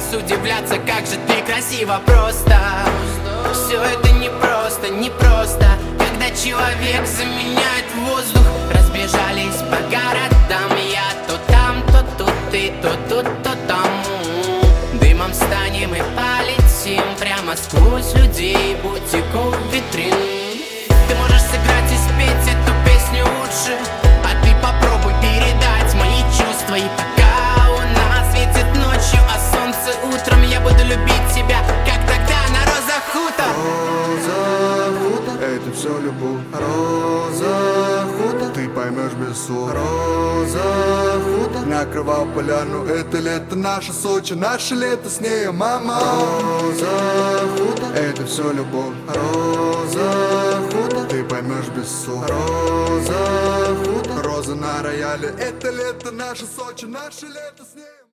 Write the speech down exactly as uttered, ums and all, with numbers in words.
нас удивляться, как же ты красиво просто. Все это не просто, не просто, когда человек заменяет воздух. Разбежались по городам, я то там, то тут, ты то тут, то там. Дымом станем и полетим прямо сквозь людей, бутиков, витрин. Ты можешь сыграть и спеть эту песню лучше, а ты попробуй передать мои чувства. И пока луна светит ночью, а солнце утром, я буду любить тебя, как тогда на Роза Хутор. Роза Хутор, это все любовь. Роза Хутор, ты поймешь без слов. Роза Хутор, накрывал поляну, это лето наше Сочи, наше лето с ней, мама. Роза Хутор, это все любовь. Роза Хутор, ты поймешь без слов. Роза Хутор, роза на рояле, это лето наше Сочи, наше лето с ней.